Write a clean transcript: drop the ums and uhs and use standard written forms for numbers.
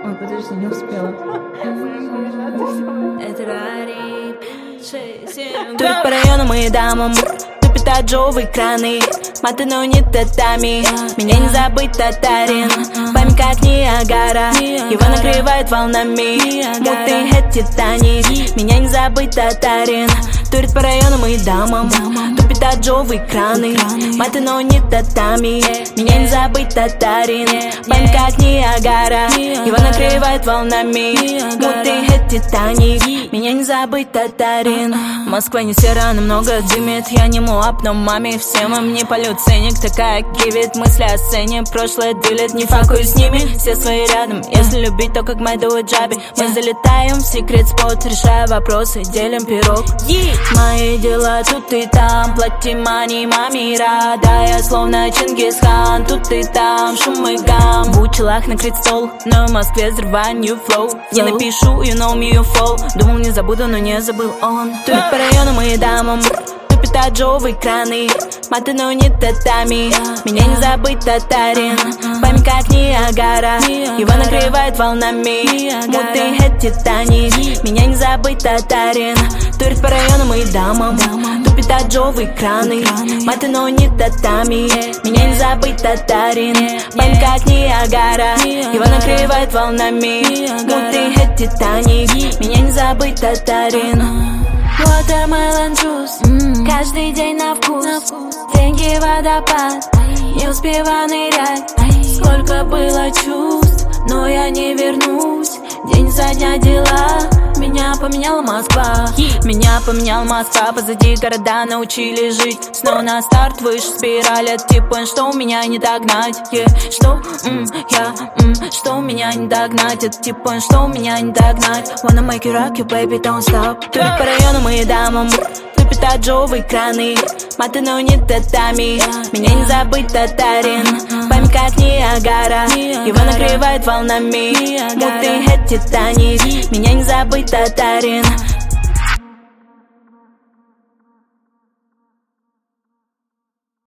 Ой, подожди, не успела. Это Рари. Турит по району мои дамам. Тупит аджовые краны. Маты, но не татами. Меня не забыть татарин. Память как Ниагара. Его накрывает волнами. Мутный хэт Титаник. Меня не забыть татарин. Турит по району мои дамам. Тупит аджовые краны. Маты, но не татами. Меня не забыть татарин. Память как Ниагара. Его накрывает волнами. Мутный хэт Титаник. Меня не забыть татарин. Москва не сера, но много дымит. Я не муап, но маме всем им не полют ценник. Такая кивит, мысли о сцене. Прошлое дылит, не факую с ними. Все свои рядом, если любить, то как Майду и Джаби. Мы залетаем в секрет спот, решая вопросы, делим пирог. Мои дела тут и там, плати мани, мамира. Да, я словно Чингисхан, тут и там, шум и гам. В учелах накрыт стол, но в Москве взрываю new flow. Не напишу, you know me, you fall. Думал не забуду, но не забыл он. Турит по району мои дамам. Тупит аджовые краны. Маты, но не татами. Меня не забыть татарин. Память как Ниагара. Его накрывает волнами. Мутный хэт Титаник. Меня не забыть татарин. Турит по району мои дамам. Тупит аджовые краны. Маты, но не татами. Меня не забыть татарин. Память как Ниагара. Его накрывает волнами. Мутный хэт Титаник. Меня не забыть татарин. Watermelon juice, каждый день на вкус. Деньги водопад, не успеваю нырять. Сколько было чувств, но я не вернусь. День за дня дела. Меня поменяла Москва. Меня поменяла Москва. Позади города научили жить. Снова на старт, выше спираль. Это типа, что у меня не догнать. Что, что у меня не догнать. Это типа, что у меня не догнать. Wanna make you rock you, baby, don't stop. Турит по району мои дамам. Тупит аджовые краны. Маты, но не татами. Меня не забыть татарин. Память как Ниагара. Его накрывает волнами. Мутный хэт Титаник. Меня не забыть татарин.